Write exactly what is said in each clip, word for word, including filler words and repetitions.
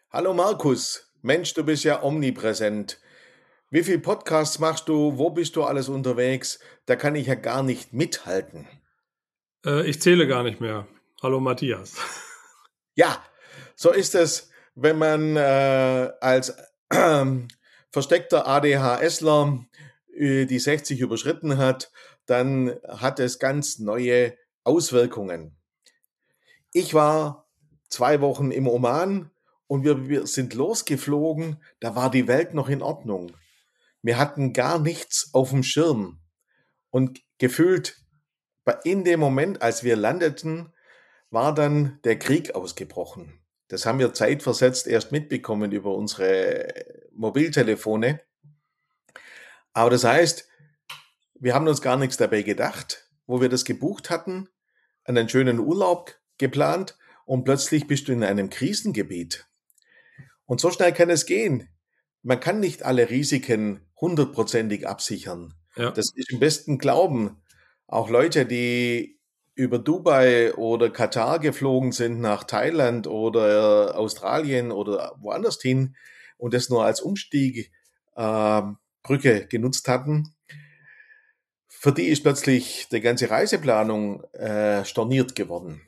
Hallo Markus, Mensch, du bist ja omnipräsent. Wie viel Podcasts machst du? Wo bist du alles unterwegs? Da kann ich ja gar nicht mithalten. Äh, ich zähle gar nicht mehr. Hallo Matthias. Ja, so ist es, wenn man äh, als äh, versteckter ADHSler äh, die sechzig überschritten hat, dann hat es ganz neue Auswirkungen. Ich war zwei Wochen im Oman und wir, wir sind losgeflogen, da war die Welt noch in Ordnung. Wir hatten gar nichts auf dem Schirm. Und gefühlt in dem Moment, als wir landeten, war dann der Krieg ausgebrochen. Das haben wir zeitversetzt erst mitbekommen über unsere Mobiltelefone. Aber das heißt, wir haben uns gar nichts dabei gedacht, wo wir das gebucht hatten, einen schönen Urlaub geplant und plötzlich bist du in einem Krisengebiet. Und so schnell kann es gehen. Man kann nicht alle Risiken hundertprozentig absichern. Ja. Das ist im besten Glauben. Auch Leute, die über Dubai oder Katar geflogen sind nach Thailand oder Australien oder woanders hin und das nur als Umstieg äh, Brücke genutzt hatten, für die ist plötzlich die ganze Reiseplanung äh, storniert geworden.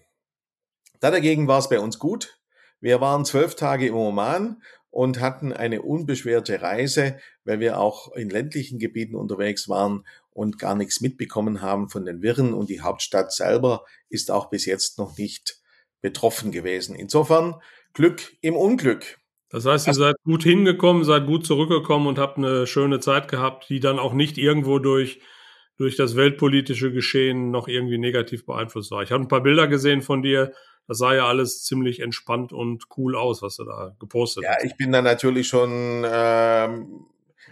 Da dagegen war es bei uns gut. Wir waren zwölf Tage im Oman und hatten eine unbeschwerte Reise, weil wir auch in ländlichen Gebieten unterwegs waren und gar nichts mitbekommen haben von den Wirren. Und die Hauptstadt selber ist auch bis jetzt noch nicht betroffen gewesen. Insofern Glück im Unglück. Das heißt, ihr seid gut hingekommen, seid gut zurückgekommen und habt eine schöne Zeit gehabt, die dann auch nicht irgendwo durch, durch das weltpolitische Geschehen noch irgendwie negativ beeinflusst war. Ich habe ein paar Bilder gesehen von dir. Das sah ja alles ziemlich entspannt und cool aus, was du da gepostet Ja, hast. ich bin da natürlich schon ähm,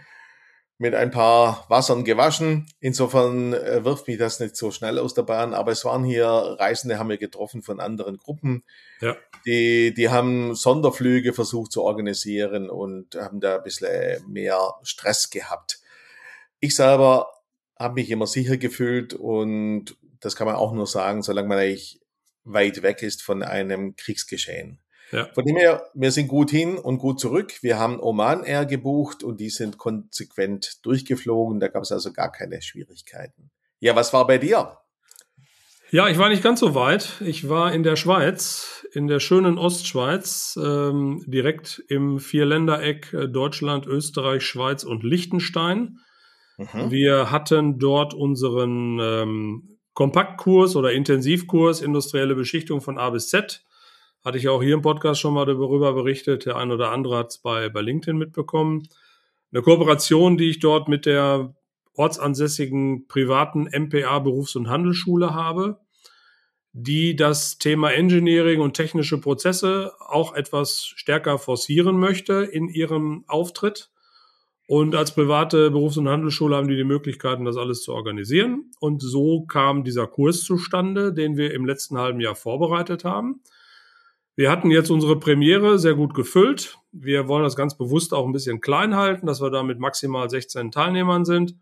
mit ein paar Wassern gewaschen. Insofern äh, wirft mich das nicht so schnell aus der Bahn. Aber es waren hier Reisende, haben wir getroffen von anderen Gruppen. Ja. Die, die haben Sonderflüge versucht zu organisieren und haben da ein bisschen mehr Stress gehabt. Ich selber habe mich immer sicher gefühlt und das kann man auch nur sagen, solange man eigentlich weit weg ist von einem Kriegsgeschehen. Ja. Von dem her, wir sind gut hin und gut zurück. Wir haben Oman Air gebucht und die sind konsequent durchgeflogen. Da gab es also gar keine Schwierigkeiten. Ja, was war bei dir? Ja, ich war nicht ganz so weit. Ich war in der Schweiz, in der schönen Ostschweiz, ähm, direkt im Vierländereck äh, Deutschland, Österreich, Schweiz und Liechtenstein. Mhm. Wir hatten dort unseren ähm, Kompaktkurs oder Intensivkurs Industrielle Beschichtung von A bis Z. Hatte ich auch hier im Podcast schon mal darüber berichtet. Der ein oder andere hat es bei, bei LinkedIn mitbekommen. Eine Kooperation, die ich dort mit der ortsansässigen privaten M P A Berufs- und Handelsschule habe, die das Thema Engineering und technische Prozesse auch etwas stärker forcieren möchte in ihrem Auftritt. Und als private Berufs- und Handelsschule haben die die Möglichkeiten, das alles zu organisieren. Und so kam dieser Kurs zustande, den wir im letzten halben Jahr vorbereitet haben. Wir hatten jetzt unsere Premiere sehr gut gefüllt. Wir wollen das ganz bewusst auch ein bisschen klein halten, dass wir da mit maximal sechzehn Teilnehmern sind.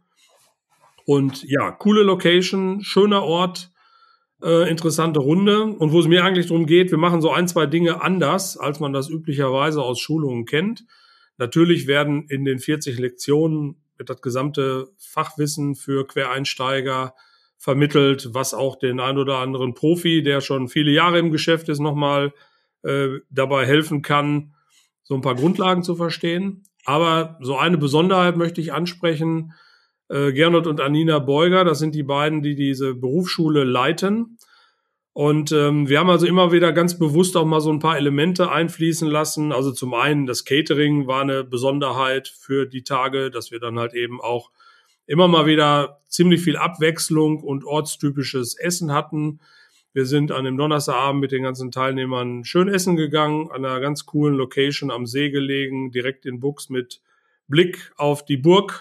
Und ja, coole Location, schöner Ort, äh, interessante Runde. Und wo es mir eigentlich darum geht, wir machen so ein, zwei Dinge anders, als man das üblicherweise aus Schulungen kennt. Natürlich werden in den vierzig Lektionen wird das gesamte Fachwissen für Quereinsteiger vermittelt, was auch den ein oder anderen Profi, der schon viele Jahre im Geschäft ist, nochmal äh, dabei helfen kann, so ein paar Grundlagen zu verstehen. Aber so eine Besonderheit möchte ich ansprechen. Äh, Gernot und Anina Beuger, das sind die beiden, die diese Berufsschule leiten. Und ähm, wir haben also immer wieder ganz bewusst auch mal so ein paar Elemente einfließen lassen. Also zum einen das Catering war eine Besonderheit für die Tage, dass wir dann halt eben auch immer mal wieder ziemlich viel Abwechslung und ortstypisches Essen hatten. Wir sind an dem Donnerstagabend mit den ganzen Teilnehmern schön essen gegangen, an einer ganz coolen Location am See gelegen, direkt in Buchs mit Blick auf die Burg.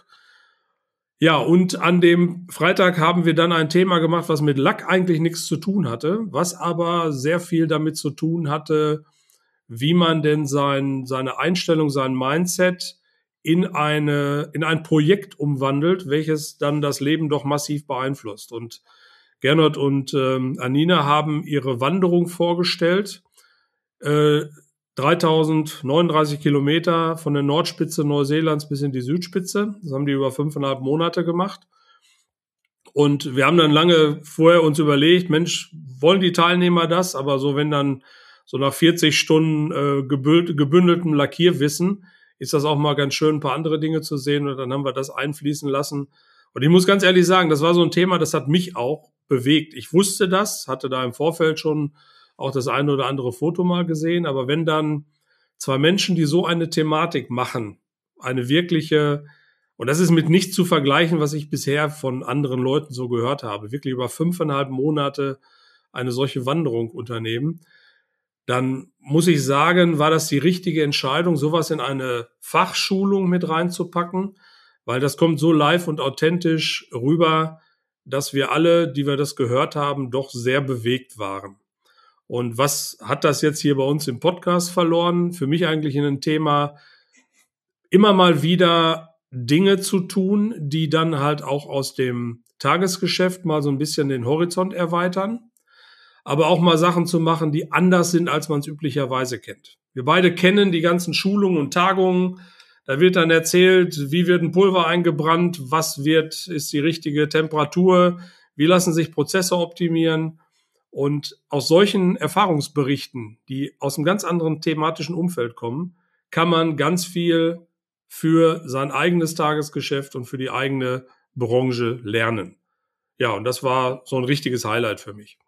Ja, und an dem Freitag haben wir dann ein Thema gemacht, was mit Lack eigentlich nichts zu tun hatte, was aber sehr viel damit zu tun hatte, wie man denn sein, seine Einstellung, sein Mindset in eine, in ein Projekt umwandelt, welches dann das Leben doch massiv beeinflusst. Und Gernot und ähm, Anina haben ihre Wanderung vorgestellt. Äh, dreitausendneununddreißig Kilometer von der Nordspitze Neuseelands bis in die Südspitze. Das haben die über fünfeinhalb Monate gemacht. Und wir haben dann lange vorher uns überlegt, Mensch, wollen die Teilnehmer das? Aber so, wenn dann so nach vierzig Stunden äh, gebündeltem Lackierwissen, ist das auch mal ganz schön, ein paar andere Dinge zu sehen. Und dann haben wir das einfließen lassen. Und ich muss ganz ehrlich sagen, das war so ein Thema, das hat mich auch bewegt. Ich wusste das, hatte da im Vorfeld schon auch das eine oder andere Foto mal gesehen. Aber wenn dann zwei Menschen, die so eine Thematik machen, eine wirkliche, und das ist mit nichts zu vergleichen, was ich bisher von anderen Leuten so gehört habe, wirklich über fünfeinhalb Monate eine solche Wanderung unternehmen, dann muss ich sagen, war das die richtige Entscheidung, sowas in eine Fachschulung mit reinzupacken, weil das kommt so live und authentisch rüber, dass wir alle, die wir das gehört haben, doch sehr bewegt waren. Und was hat das jetzt hier bei uns im Podcast verloren? Für mich eigentlich ein Thema, immer mal wieder Dinge zu tun, die dann halt auch aus dem Tagesgeschäft mal so ein bisschen den Horizont erweitern, aber auch mal Sachen zu machen, die anders sind, als man es üblicherweise kennt. Wir beide kennen die ganzen Schulungen und Tagungen. Da wird dann erzählt, wie wird ein Pulver eingebrannt, was wird, ist die richtige Temperatur, wie lassen sich Prozesse optimieren. Und aus solchen Erfahrungsberichten, die aus einem ganz anderen thematischen Umfeld kommen, kann man ganz viel für sein eigenes Tagesgeschäft und für die eigene Branche lernen. Ja, und das war so ein richtiges Highlight für mich.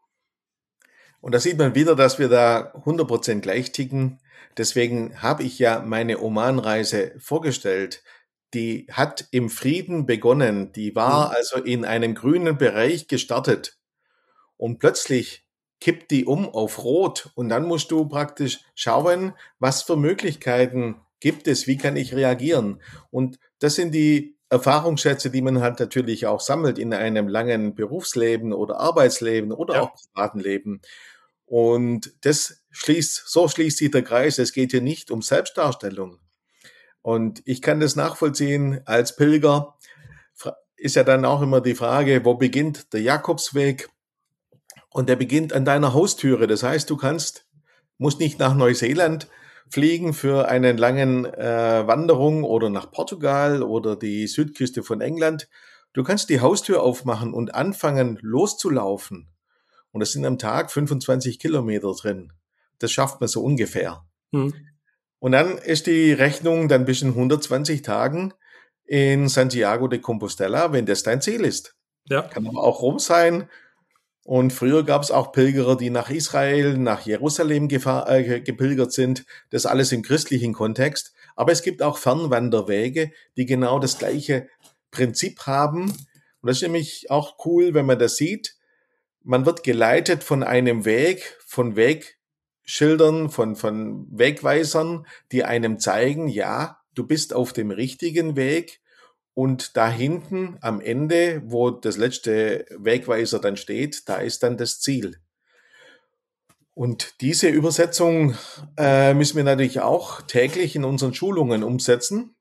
Und da sieht man wieder, dass wir da hundert Prozent gleich ticken. Deswegen habe ich ja meine Oman-Reise vorgestellt. Die hat im Frieden begonnen. Die war mhm. also in einem grünen Bereich gestartet. Und plötzlich kippt die um auf Rot. Und dann musst du praktisch schauen, was für Möglichkeiten gibt es, wie kann ich reagieren. Und das sind die Erfahrungsschätze, die man halt natürlich auch sammelt in einem langen Berufsleben oder Arbeitsleben oder ja. auch privaten Leben. Und das schließt, so schließt sich der Kreis. Es geht hier nicht um Selbstdarstellung. Und ich kann das nachvollziehen als Pilger. Ist ja dann auch immer die Frage, wo beginnt der Jakobsweg? Und der beginnt an deiner Haustüre. Das heißt, du kannst, musst nicht nach Neuseeland fliegen für eine langen äh, Wanderung oder nach Portugal oder die Südküste von England. Du kannst die Haustür aufmachen und anfangen loszulaufen. Und das sind am Tag fünfundzwanzig Kilometer drin. Das schafft man so ungefähr. Hm. Und dann ist die Rechnung dann bis in hundertzwanzig Tagen in Santiago de Compostela, wenn das dein Ziel ist. Ja. Kann aber auch Rom sein. Und früher gab es auch Pilgerer, die nach Israel, nach Jerusalem gefahr, äh, gepilgert sind. Das alles im christlichen Kontext. Aber es gibt auch Fernwanderwege, die genau das gleiche Prinzip haben. Und das ist nämlich auch cool, wenn man das sieht. Man wird geleitet von einem Weg, von Wegschildern, von, von Wegweisern, die einem zeigen, ja, du bist auf dem richtigen Weg. Und da hinten am Ende, wo das letzte Wegweiser dann steht, da ist dann das Ziel. Und diese Übersetzung äh, müssen wir natürlich auch täglich in unseren Schulungen umsetzen.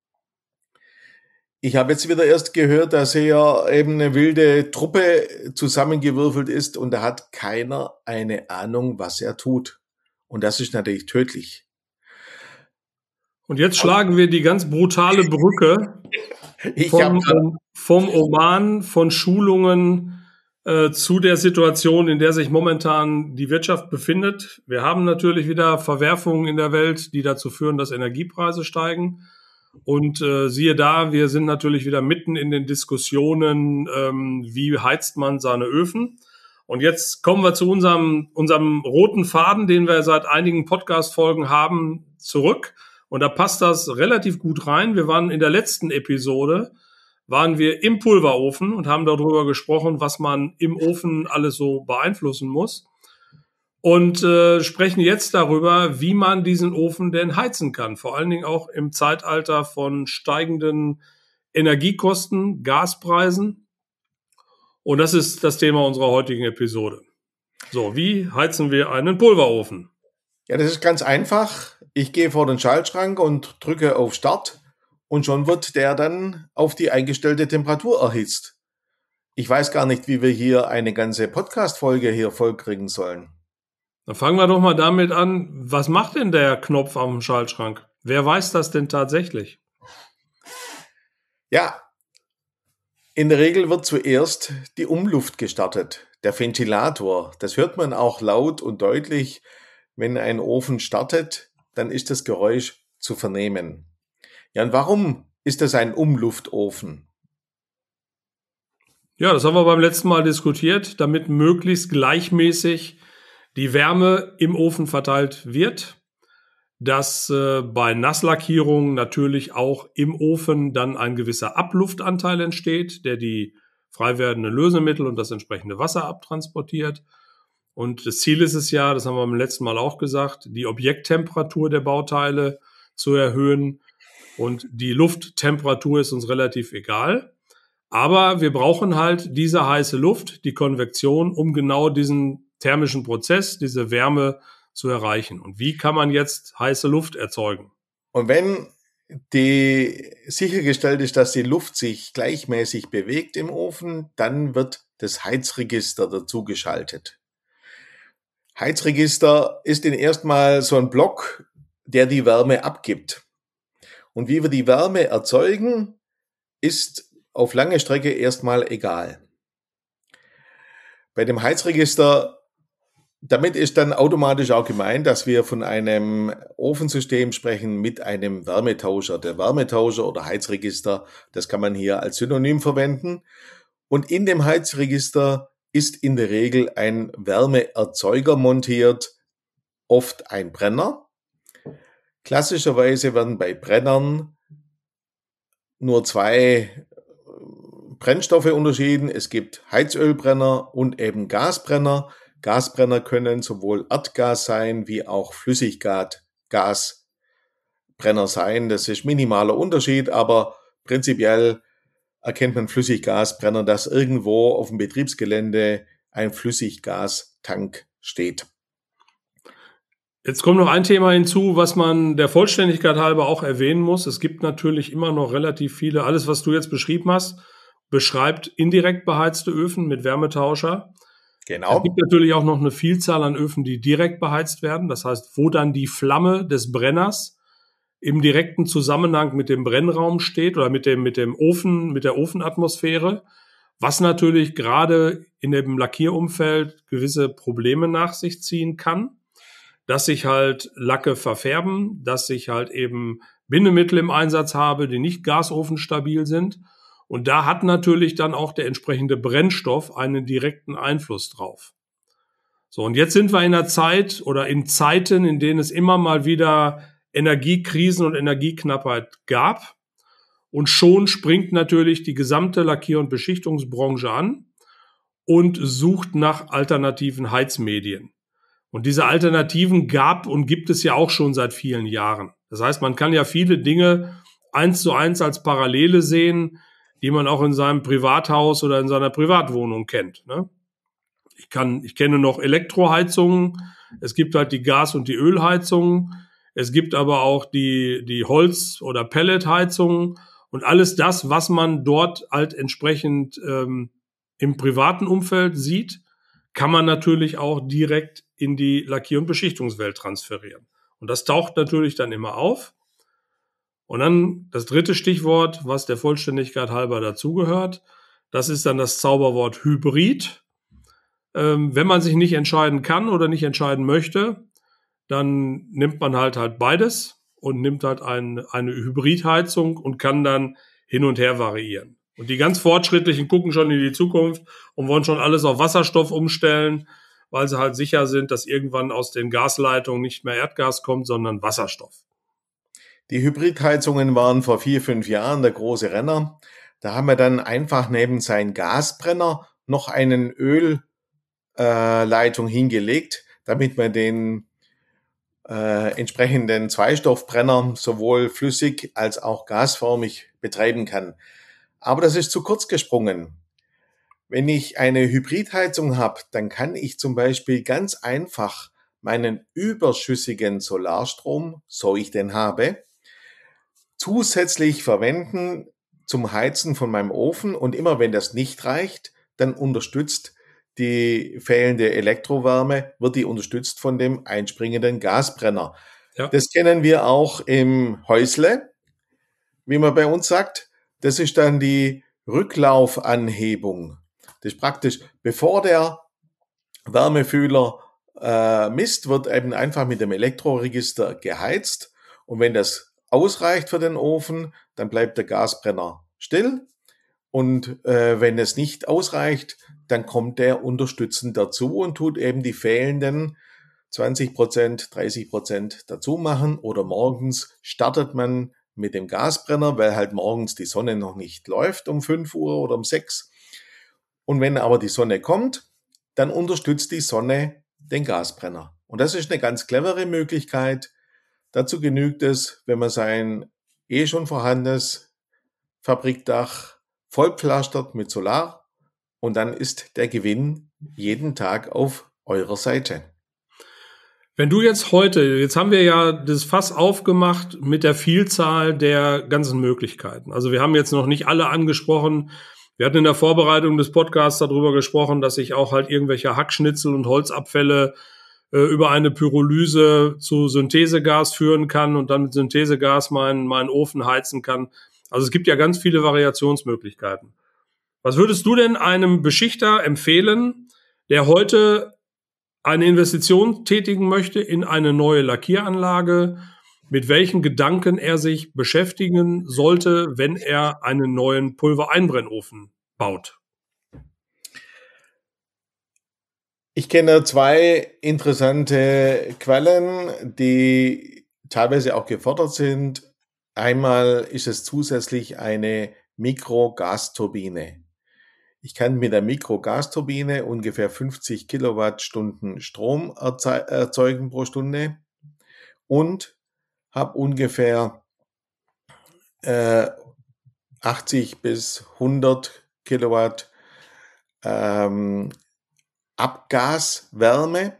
Ich habe jetzt wieder erst gehört, dass hier eben eine wilde Truppe zusammengewürfelt ist und da hat keiner eine Ahnung, was er tut. Und das ist natürlich tödlich. Und jetzt schlagen wir die ganz brutale Brücke ich vom, vom Oman, von Schulungen äh, zu der Situation, in der sich momentan die Wirtschaft befindet. Wir haben natürlich wieder Verwerfungen in der Welt, die dazu führen, dass Energiepreise steigen. Und äh, siehe da, wir sind natürlich wieder mitten in den Diskussionen, ähm, wie heizt man seine Öfen. Und jetzt kommen wir zu unserem, unserem roten Faden, den wir seit einigen Podcast-Folgen haben, zurück. Und da passt das relativ gut rein. Wir waren in der letzten Episode, waren wir im Pulverofen und haben darüber gesprochen, was man im Ofen alles so beeinflussen muss. Und äh, sprechen jetzt darüber, wie man diesen Ofen denn heizen kann. Vor allen Dingen auch im Zeitalter von steigenden Energiekosten, Gaspreisen. Und das ist das Thema unserer heutigen Episode. So, wie heizen wir einen Pulverofen? Ja, das ist ganz einfach. Ich gehe vor den Schaltschrank und drücke auf Start und schon wird der dann auf die eingestellte Temperatur erhitzt. Ich weiß gar nicht, wie wir hier eine ganze Podcast-Folge hier vollkriegen sollen. Dann fangen wir doch mal damit an, was macht denn der Knopf am Schaltschrank? Wer weiß das denn tatsächlich? Ja, in der Regel wird zuerst die Umluft gestartet, der Ventilator. Das hört man auch laut und deutlich. Wenn ein Ofen startet, dann ist das Geräusch zu vernehmen. Ja, und warum ist das ein Umluftofen? Ja, das haben wir beim letzten Mal diskutiert, damit möglichst gleichmäßig die Wärme im Ofen verteilt wird, dass äh, bei Nasslackierungen natürlich auch im Ofen dann ein gewisser Abluftanteil entsteht, der die frei werdenden Lösemittel und das entsprechende Wasser abtransportiert. Und das Ziel ist es ja, das haben wir beim letzten Mal auch gesagt, die Objekttemperatur der Bauteile zu erhöhen. Und die Lufttemperatur ist uns relativ egal. Aber wir brauchen halt diese heiße Luft, die Konvektion, um genau diesen thermischen Prozess, diese Wärme zu erreichen. Und wie kann man jetzt heiße Luft erzeugen? Und wenn die sichergestellt ist, dass die Luft sich gleichmäßig bewegt im Ofen, dann wird das Heizregister dazu geschaltet. Heizregister ist in erstmal so ein Block, der die Wärme abgibt. Und wie wir die Wärme erzeugen, ist auf lange Strecke erstmal egal. Bei dem Heizregister, damit ist dann automatisch auch gemeint, dass wir von einem Ofensystem sprechen mit einem Wärmetauscher. Der Wärmetauscher oder Heizregister, das kann man hier als Synonym verwenden. Und in dem Heizregister ist in der Regel ein Wärmeerzeuger montiert, oft ein Brenner. Klassischerweise werden bei Brennern nur zwei Brennstoffe unterschieden. Es gibt Heizölbrenner und eben Gasbrenner. Gasbrenner können sowohl Erdgas sein wie auch Flüssiggasbrenner sein. Das ist minimaler Unterschied, aber prinzipiell erkennt man Flüssiggasbrenner, dass irgendwo auf dem Betriebsgelände ein Flüssiggastank steht. Jetzt kommt noch ein Thema hinzu, was man der Vollständigkeit halber auch erwähnen muss. Es gibt natürlich immer noch relativ viele, alles was du jetzt beschrieben hast, beschreibt indirekt beheizte Öfen mit Wärmetauscher. Genau. Es gibt natürlich auch noch eine Vielzahl an Öfen, die direkt beheizt werden. Das heißt, wo dann die Flamme des Brenners im direkten Zusammenhang mit dem Brennraum steht oder mit dem, mit dem Ofen, mit der Ofenatmosphäre, was natürlich gerade in dem Lackierumfeld gewisse Probleme nach sich ziehen kann, dass sich halt Lacke verfärben, dass ich halt eben Bindemittel im Einsatz habe, die nicht gasofenstabil sind. Und da hat natürlich dann auch der entsprechende Brennstoff einen direkten Einfluss drauf. So, und jetzt sind wir in einer Zeit oder in Zeiten, in denen es immer mal wieder Energiekrisen und Energieknappheit gab. Und schon springt natürlich die gesamte Lackier- und Beschichtungsbranche an und sucht nach alternativen Heizmedien. Und diese Alternativen gab und gibt es ja auch schon seit vielen Jahren. Das heißt, man kann ja viele Dinge eins zu eins als Parallele sehen, die man auch in seinem Privathaus oder in seiner Privatwohnung kennt. Ne? Ich kann, ich kenne noch Elektroheizungen. Es gibt halt die Gas- und die Ölheizungen. Es gibt aber auch die, die Holz- oder Pelletheizungen und alles das, was man dort halt entsprechend ähm, im privaten Umfeld sieht, kann man natürlich auch direkt in die Lackier- und Beschichtungswelt transferieren. Und das taucht natürlich dann immer auf. Und dann das dritte Stichwort, was der Vollständigkeit halber dazugehört, das ist dann das Zauberwort Hybrid. Ähm, wenn man sich nicht entscheiden kann oder nicht entscheiden möchte, dann nimmt man halt halt beides und nimmt halt ein, eine Hybridheizung und kann dann hin und her variieren. Und die ganz Fortschrittlichen gucken schon in die Zukunft und wollen schon alles auf Wasserstoff umstellen, weil sie halt sicher sind, dass irgendwann aus den Gasleitungen nicht mehr Erdgas kommt, sondern Wasserstoff. Die Hybridheizungen waren vor vier, fünf Jahren der große Renner. Da haben wir dann einfach neben seinen Gasbrenner noch einen Ölleitung äh, hingelegt, damit man den äh, entsprechenden Zweistoffbrenner sowohl flüssig als auch gasförmig betreiben kann. Aber das ist zu kurz gesprungen. Wenn ich eine Hybridheizung habe, dann kann ich zum Beispiel ganz einfach meinen überschüssigen Solarstrom, so ich den habe, zusätzlich verwenden zum Heizen von meinem Ofen. Und immer wenn das nicht reicht, dann unterstützt die fehlende Elektrowärme, wird die unterstützt von dem einspringenden Gasbrenner. Ja. Das kennen wir auch im Häusle, wie man bei uns sagt. Das ist dann die Rücklaufanhebung. Das ist praktisch, bevor der Wärmefühler äh, misst, wird eben einfach mit dem Elektroregister geheizt. Und wenn das ausreicht für den Ofen, dann bleibt der Gasbrenner still. Und äh, wenn es nicht ausreicht, dann kommt der unterstützend dazu und tut eben die fehlenden zwanzig Prozent, dreißig Prozent dazu machen. Oder morgens startet man mit dem Gasbrenner, weil halt morgens die Sonne noch nicht läuft um fünf Uhr oder um sechs. Und wenn aber die Sonne kommt, dann unterstützt die Sonne den Gasbrenner. Und das ist eine ganz clevere Möglichkeit. Dazu genügt es, wenn man sein eh schon vorhandenes Fabrikdach vollpflastert mit Solar, und dann ist der Gewinn jeden Tag auf eurer Seite. Wenn du jetzt heute, jetzt haben wir ja das Fass aufgemacht mit der Vielzahl der ganzen Möglichkeiten. Also wir haben jetzt noch nicht alle angesprochen. Wir hatten in der Vorbereitung des Podcasts darüber gesprochen, dass ich auch halt irgendwelche Hackschnitzel und Holzabfälle äh, über eine Pyrolyse zu Synthesegas führen kann und dann mit Synthesegas meinen, meinen Ofen heizen kann. Also es gibt ja ganz viele Variationsmöglichkeiten. Was würdest du denn einem Beschichter empfehlen, der heute eine Investition tätigen möchte in eine neue Lackieranlage, mit welchen Gedanken er sich beschäftigen sollte, wenn er einen neuen Pulvereinbrennofen baut? Ich kenne zwei interessante Quellen, die teilweise auch gefordert sind. Einmal ist es zusätzlich eine Mikrogasturbine. Ich kann mit der Mikrogasturbine ungefähr fünfzig Kilowattstunden Strom erzeugen pro Stunde und habe ungefähr äh, achtzig bis hundert Kilowatt ähm, Abgaswärme.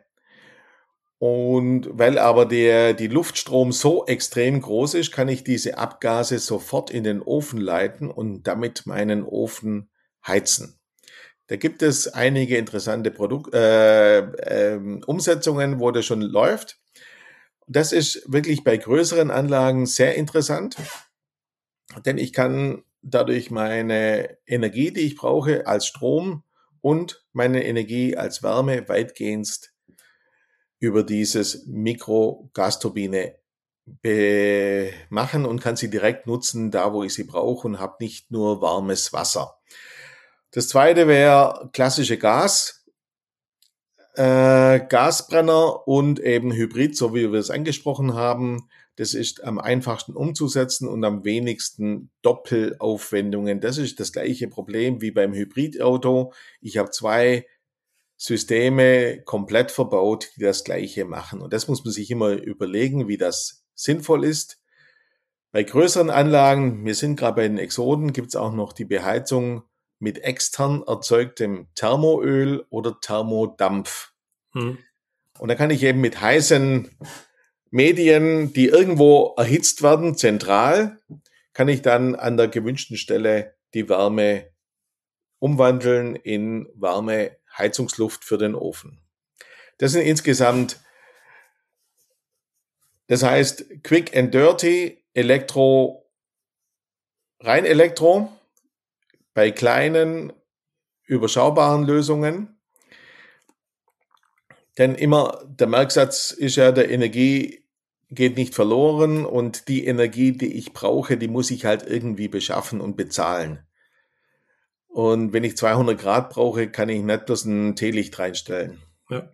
Und weil aber der, die Luftstrom so extrem groß ist, kann ich diese Abgase sofort in den Ofen leiten und damit meinen Ofen heizen. Da gibt es einige interessante Produkt, äh, äh, Umsetzungen, wo das schon läuft. Das ist wirklich bei größeren Anlagen sehr interessant, denn ich kann dadurch meine Energie, die ich brauche, als Strom und meine Energie als Wärme weitgehend über dieses Mikrogasturbine machen und kann sie direkt nutzen, da wo ich sie brauche, und habe nicht nur warmes Wasser. Das zweite wäre klassische Gas, äh, Gasbrenner und eben Hybrid, so wie wir es angesprochen haben. Das ist am einfachsten umzusetzen und am wenigsten Doppelaufwendungen. Das ist das gleiche Problem wie beim Hybridauto. Ich habe zwei Systeme komplett verbaut, die das Gleiche machen. Und das muss man sich immer überlegen, wie das sinnvoll ist. Bei größeren Anlagen, wir sind gerade bei den Exoden, gibt es auch noch die Beheizung mit extern erzeugtem Thermoöl oder Thermodampf. Hm. Und da kann ich eben mit heißen Medien, die irgendwo erhitzt werden, zentral, kann ich dann an der gewünschten Stelle die Wärme umwandeln in warme Heizungsluft für den Ofen. Das sind insgesamt, das heißt Quick and Dirty, Elektro, rein Elektro, bei kleinen, überschaubaren Lösungen. Denn immer, der Merksatz ist ja, der Energie geht nicht verloren und die Energie, die ich brauche, die muss ich halt irgendwie beschaffen und bezahlen. Und wenn ich zweihundert Grad brauche, kann ich nicht bloß ein Teelicht reinstellen. Ja.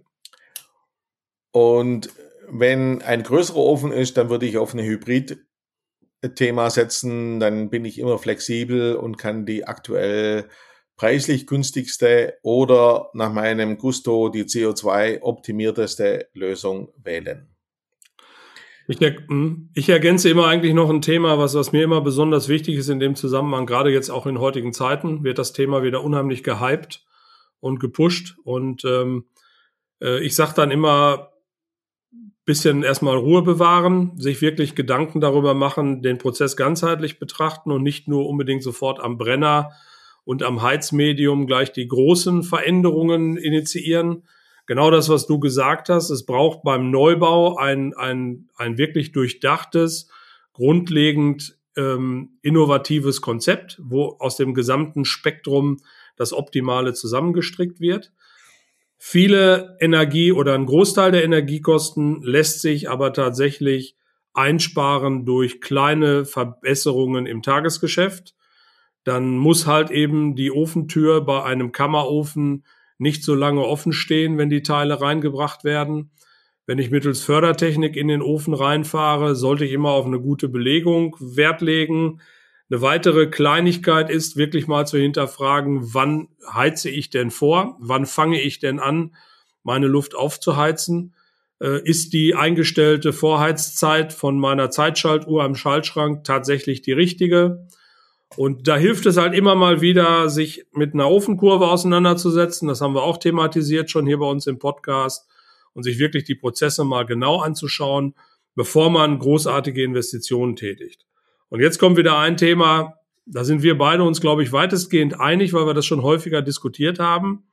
Und wenn ein größerer Ofen ist, dann würde ich auf eine Hybrid-Thema setzen. Dann bin ich immer flexibel und kann die aktuell preislich günstigste oder nach meinem Gusto die C O zwei optimierteste Lösung wählen. Ich, ich ergänze immer eigentlich noch ein Thema, was, was mir immer besonders wichtig ist in dem Zusammenhang, gerade jetzt auch in heutigen Zeiten, wird das Thema wieder unheimlich gehypt und gepusht. Und ähm, äh, ich sage dann immer, bisschen erstmal Ruhe bewahren, sich wirklich Gedanken darüber machen, den Prozess ganzheitlich betrachten und nicht nur unbedingt sofort am Brenner und am Heizmedium gleich die großen Veränderungen initiieren. Genau das, was du gesagt hast. Es braucht beim Neubau ein, ein, ein wirklich durchdachtes, grundlegend ähm, innovatives Konzept, wo aus dem gesamten Spektrum das Optimale zusammengestrickt wird. Viele Energie oder ein Großteil der Energiekosten lässt sich aber tatsächlich einsparen durch kleine Verbesserungen im Tagesgeschäft. Dann muss halt eben die Ofentür bei einem Kammerofen nicht so lange offen stehen, wenn die Teile reingebracht werden. Wenn ich mittels Fördertechnik in den Ofen reinfahre, sollte ich immer auf eine gute Belegung Wert legen. Eine weitere Kleinigkeit ist, wirklich mal zu hinterfragen, wann heize ich denn vor? Wann fange ich denn an, meine Luft aufzuheizen? Äh, ist die eingestellte Vorheizzeit von meiner Zeitschaltuhr am Schaltschrank tatsächlich die richtige? Und da hilft es halt immer mal wieder, sich mit einer Ofenkurve auseinanderzusetzen. Das haben wir auch thematisiert schon hier bei uns im Podcast. Und sich wirklich die Prozesse mal genau anzuschauen, bevor man großartige Investitionen tätigt. Und jetzt kommt wieder ein Thema, da sind wir beide uns, glaube ich, weitestgehend einig, weil wir das schon häufiger diskutiert haben.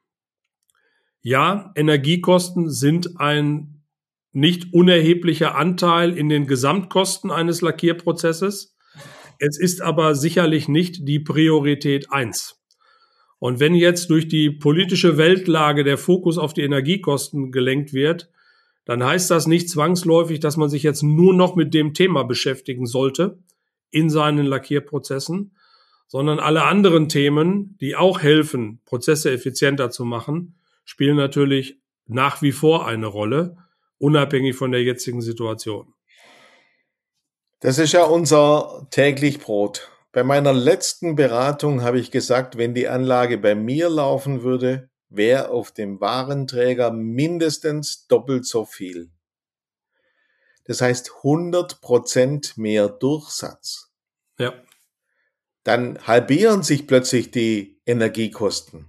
Ja, Energiekosten sind ein nicht unerheblicher Anteil in den Gesamtkosten eines Lackierprozesses. Es ist aber sicherlich nicht die Priorität eins. Und wenn jetzt durch die politische Weltlage der Fokus auf die Energiekosten gelenkt wird, dann heißt das nicht zwangsläufig, dass man sich jetzt nur noch mit dem Thema beschäftigen sollte in seinen Lackierprozessen, sondern alle anderen Themen, die auch helfen, Prozesse effizienter zu machen, spielen natürlich nach wie vor eine Rolle, unabhängig von der jetzigen Situation. Das ist ja unser täglich Brot. Bei meiner letzten Beratung habe ich gesagt, wenn die Anlage bei mir laufen würde, wäre auf dem Warenträger mindestens doppelt so viel. Das heißt hundert Prozent mehr Durchsatz. Ja. Dann halbieren sich plötzlich die Energiekosten.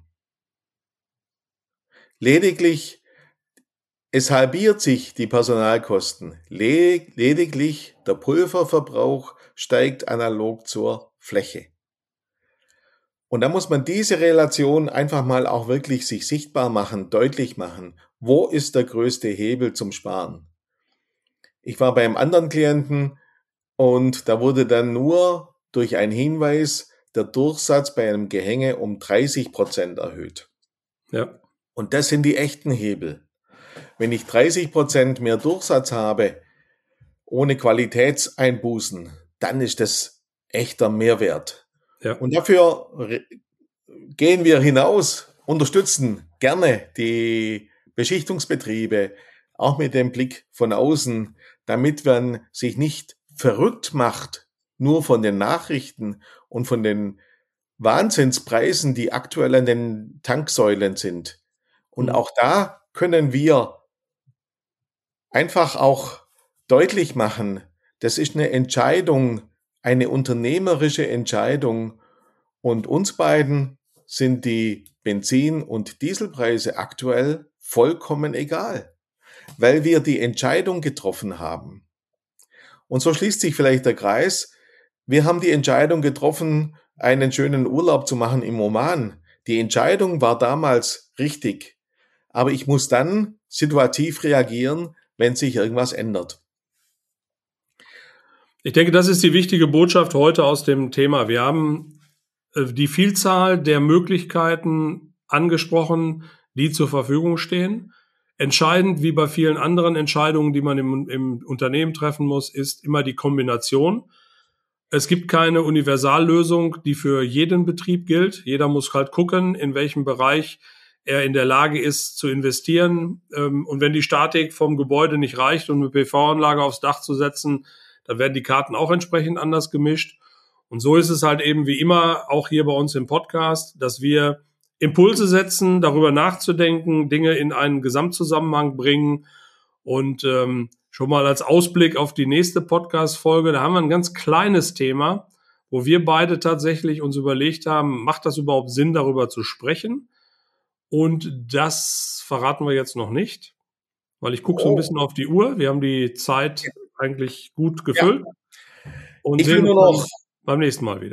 Lediglich, es halbiert sich die Personalkosten. Lediglich der Pulververbrauch steigt analog zur Fläche. Und da muss man diese Relation einfach mal auch wirklich sich sichtbar machen, deutlich machen. Wo ist der größte Hebel zum Sparen? Ich war bei einem anderen Klienten und da wurde dann nur durch einen Hinweis der Durchsatz bei einem Gehänge um dreißig Prozent erhöht. Ja. Und das sind die echten Hebel. Wenn ich dreißig Prozent mehr Durchsatz habe, ohne Qualitätseinbußen, dann ist das echter Mehrwert. Ja. Und dafür gehen wir hinaus, unterstützen gerne die Beschichtungsbetriebe, auch mit dem Blick von außen, damit man sich nicht verrückt macht, nur von den Nachrichten und von den Wahnsinnspreisen, die aktuell an den Tanksäulen sind. Und Mhm. auch da können wir einfach auch deutlich machen, das ist eine Entscheidung, eine unternehmerische Entscheidung. Und uns beiden sind die Benzin- und Dieselpreise aktuell vollkommen egal, weil wir die Entscheidung getroffen haben. Und so schließt sich vielleicht der Kreis. Wir haben die Entscheidung getroffen, einen schönen Urlaub zu machen im Oman. Die Entscheidung war damals richtig. Aber ich muss dann situativ reagieren, wenn sich irgendwas ändert. Ich denke, das ist die wichtige Botschaft heute aus dem Thema. Wir haben die Vielzahl der Möglichkeiten angesprochen, die zur Verfügung stehen. Entscheidend, wie bei vielen anderen Entscheidungen, die man im, im Unternehmen treffen muss, ist immer die Kombination. Es gibt keine Universallösung, die für jeden Betrieb gilt. Jeder muss halt gucken, in welchem Bereich er in der Lage ist zu investieren. Und wenn die Statik vom Gebäude nicht reicht, um eine P V-Anlage aufs Dach zu setzen, dann werden die Karten auch entsprechend anders gemischt. Und so ist es halt eben wie immer, auch hier bei uns im Podcast, dass wir Impulse setzen, darüber nachzudenken, Dinge in einen Gesamtzusammenhang bringen. Und ähm, schon mal als Ausblick auf die nächste Podcast-Folge, da haben wir ein ganz kleines Thema, wo wir beide tatsächlich uns überlegt haben, macht das überhaupt Sinn, darüber zu sprechen? Und das verraten wir jetzt noch nicht, weil ich gucke so ein bisschen auf die Uhr. Wir haben die Zeit eigentlich gut gefüllt Ja. und Ich will sehen nur uns noch beim nächsten Mal wieder.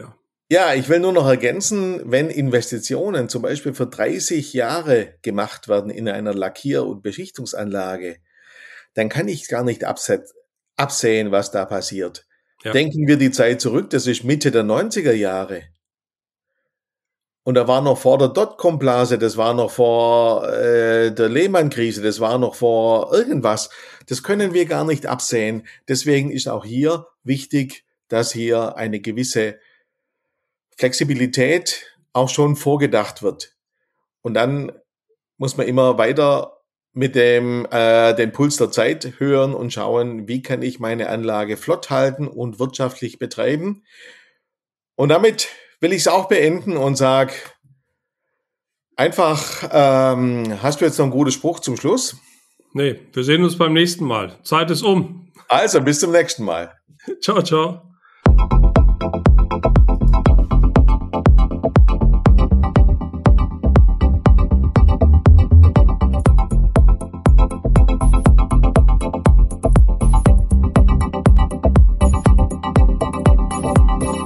Ja, ich will nur noch ergänzen, wenn Investitionen zum Beispiel für dreißig Jahre gemacht werden in einer Lackier- und Beschichtungsanlage, dann kann ich gar nicht abset- absehen, was da passiert. Ja. Denken wir die Zeit zurück, das ist Mitte der neunziger Jahre. Und da war noch vor der Dotcom-Blase, das war noch vor äh, der Lehman-Krise, das war noch vor irgendwas. Das können wir gar nicht absehen. Deswegen ist auch hier wichtig, dass hier eine gewisse Flexibilität auch schon vorgedacht wird. Und dann muss man immer weiter mit dem äh, den Puls der Zeit hören und schauen, wie kann ich meine Anlage flott halten und wirtschaftlich betreiben. Und damit will ich es auch beenden und sage einfach, ähm, hast du jetzt noch einen guten Spruch zum Schluss? Nee, wir sehen uns beim nächsten Mal. Zeit ist um. Also, bis zum nächsten Mal. Ciao, ciao.